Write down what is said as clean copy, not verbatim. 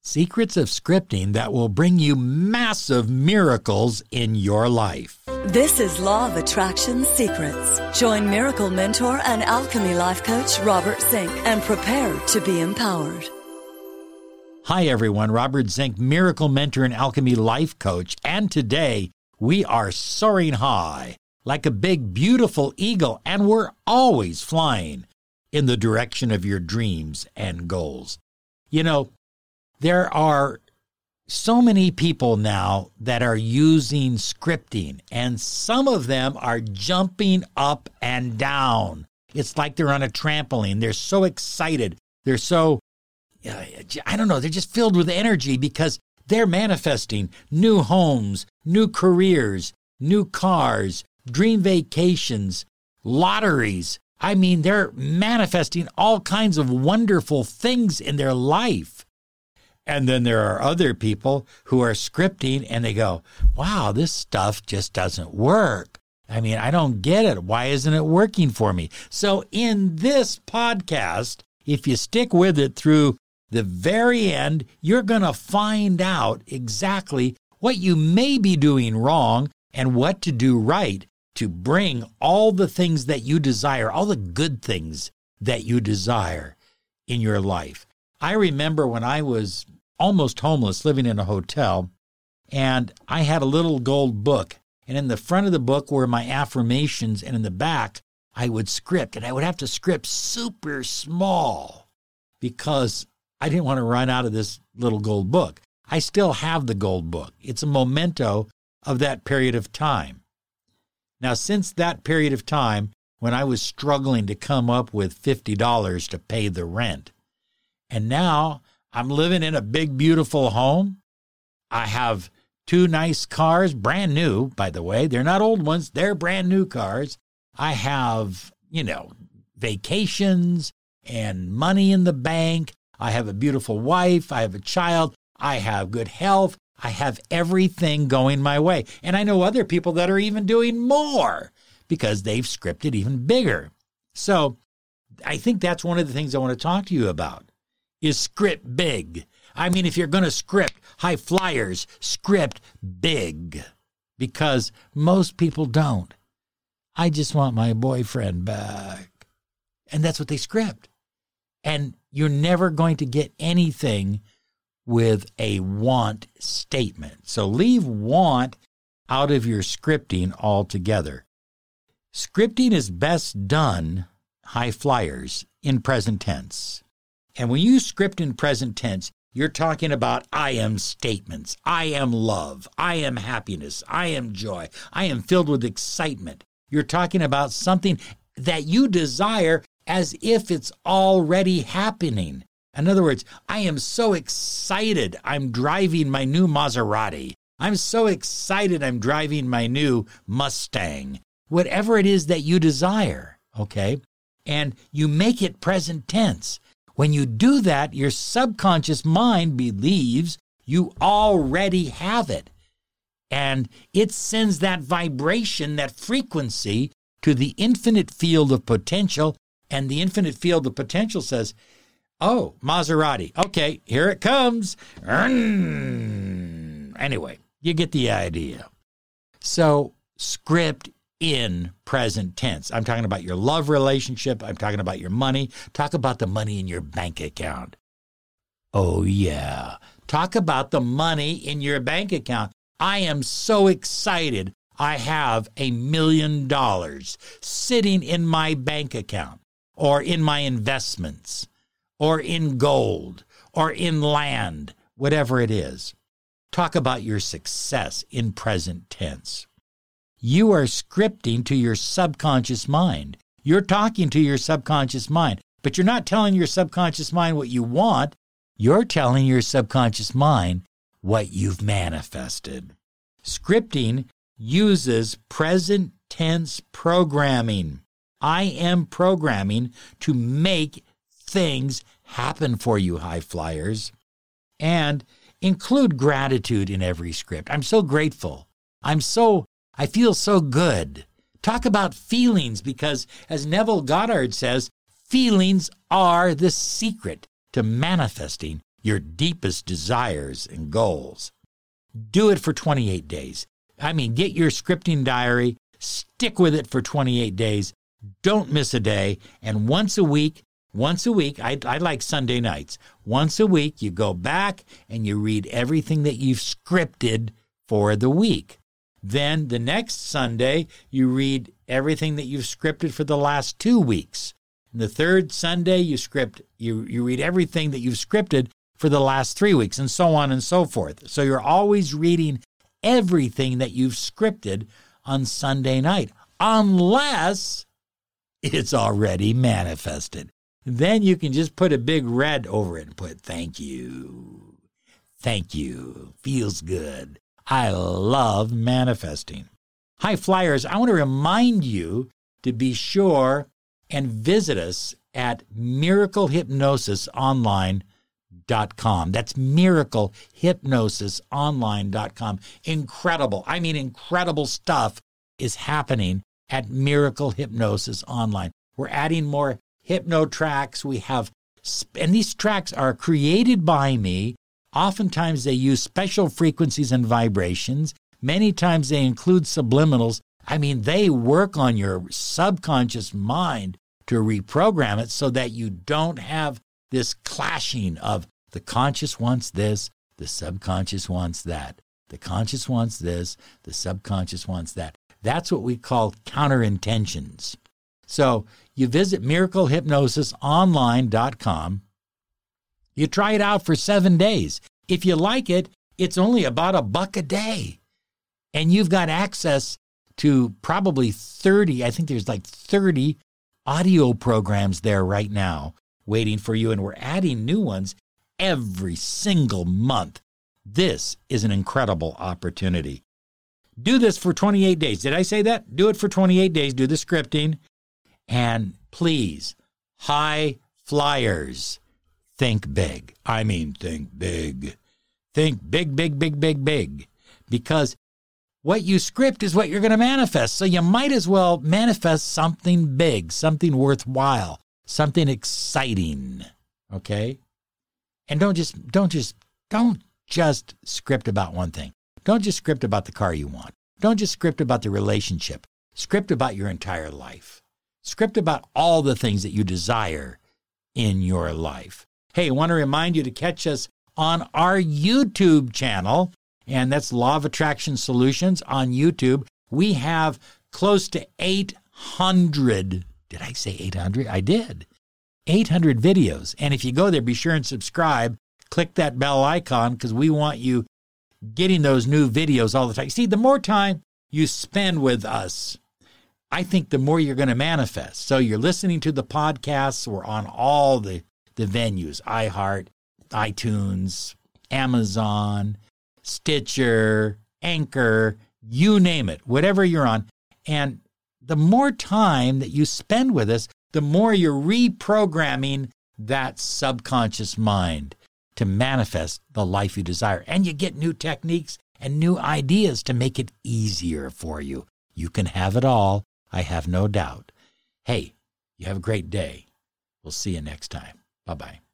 Secrets of scripting that will bring you massive miracles in your life. This is Law of Attraction Secrets. Join Miracle Mentor and Alchemy Life Coach Robert Zink and prepare to be empowered. Hi everyone, Robert Zink, Miracle Mentor and Alchemy Life Coach, and today we are soaring high like a big beautiful eagle, and we're always flying in the direction of your dreams and goals. You know, there are so many people now that are using scripting, and some of them are jumping up and down. It's like they're on a trampoline. They're so excited. They're so, they're just filled with energy because they're manifesting new homes, new careers, new cars, dream vacations, lotteries. I mean, they're manifesting all kinds of wonderful things in their life. And then there are other people who are scripting and they go, wow, this stuff just doesn't work. I mean, I don't get it. Why isn't it working for me? So in this podcast, if you stick with it through the very end, you're going to find out exactly what you may be doing wrong and what to do right to bring all the things that you desire, all the good things that you desire in your life. I remember when I was almost homeless, living in a hotel, and I had a little gold book, and in the front of the book were my affirmations, and in the back, I would script, and I would have to script super small because I didn't want to run out of this little gold book. I still have the gold book. It's a memento of that period of time. Now, since that period of time, when I was struggling to come up with $50 to pay the rent, and now I'm living in a big, beautiful home. I have 2 nice cars, brand new, by the way. They're not old ones. They're brand new cars. I have, vacations and money in the bank. I have a beautiful wife. I have a child. I have good health. I have everything going my way. And I know other people that are even doing more because they've scripted even bigger. So I think that's one of the things I want to talk to you about. Is script big. I mean, if you're going to script high flyers, script big. Because most people don't. I just want my boyfriend back. And that's what they script. And you're never going to get anything with a want statement. So leave want out of your scripting altogether. Scripting is best done, high flyers, in present tense. And when you script in present tense, you're talking about I am statements. I am love. I am happiness. I am joy. I am filled with excitement. You're talking about something that you desire as if it's already happening. In other words, I am so excited I'm driving my new Maserati. I'm so excited I'm driving my new Mustang. Whatever it is that you desire, okay? And you make it present tense. When you do that, your subconscious mind believes you already have it. And it sends that vibration, that frequency, to the infinite field of potential. And the infinite field of potential says, oh, Maserati. Okay, here it comes. Anyway, you get the idea. So script in present tense. I'm talking about your love relationship. I'm talking about your money. Talk about the money in your bank account. Oh, yeah. Talk about the money in your bank account. I am so excited. I have $1 million sitting in my bank account or in my investments or in gold or in land, whatever it is. Talk about your success in present tense. You are scripting to your subconscious mind. You're talking to your subconscious mind, but you're not telling your subconscious mind what you want. You're telling your subconscious mind what you've manifested. Scripting uses present tense programming. I am programming to make things happen for you, high flyers. And include gratitude in every script. I'm so grateful. I feel so good. Talk about feelings because, as Neville Goddard says, feelings are the secret to manifesting your deepest desires and goals. Do it for 28 days. I mean, get your scripting diary, stick with it for 28 days. Don't miss a day. And once a week, I like Sunday nights. Once a week, you go back and you read everything that you've scripted for the week. Then the next Sunday, you read everything that you've scripted for the last 2 weeks. And the third Sunday, you read everything that you've scripted for the last 3 weeks, and so on and so forth. So you're always reading everything that you've scripted on Sunday night, unless it's already manifested. Then you can just put a big red over it and put, thank you. Thank you. Feels good. I love manifesting. High flyers, I want to remind you to be sure and visit us at miraclehypnosisonline.com. That's miraclehypnosisonline.com. Incredible stuff is happening at Miracle Hypnosis Online. We're adding more hypno tracks. And these tracks are created by me. Oftentimes they use special frequencies and vibrations. Many times they include subliminals. I mean, they work on your subconscious mind to reprogram it so that you don't have this clashing of the conscious wants this, the subconscious wants that. The conscious wants this, the subconscious wants that. That's what we call counterintentions. So you visit miraclehypnosisonline.com. You try it out for 7 days. If you like it, it's only about $1 a day. And you've got access to probably 30, I think there's like 30 audio programs there right now waiting for you. And we're adding new ones every single month. This is an incredible opportunity. Do this for 28 days. Did I say that? Do it for 28 days. Do the scripting. And please, high flyers, think big. I mean, think big. Think big, big, big, big, big. Because what you script is what you're going to manifest. So you might as well manifest something big, something worthwhile, something exciting. Okay? And don't just script about one thing. Don't just script about the car you want. Don't just script about the relationship. Script about your entire life. Script about all the things that you desire in your life. Hey, I want to remind you to catch us on our YouTube channel, and that's Law of Attraction Solutions on YouTube. We have close to 800. Did I say 800? I did. 800 videos. And if you go there, be sure and subscribe. Click that bell icon because we want you getting those new videos all the time. See, the more time you spend with us, I think the more you're going to manifest. So you're listening to the podcasts. We're on all the venues, iHeart, iTunes, Amazon, Stitcher, Anchor, you name it, whatever you're on. And the more time that you spend with us, the more you're reprogramming that subconscious mind to manifest the life you desire. And you get new techniques and new ideas to make it easier for you. You can have it all, I have no doubt. Hey, you have a great day. We'll see you next time. Bye-bye.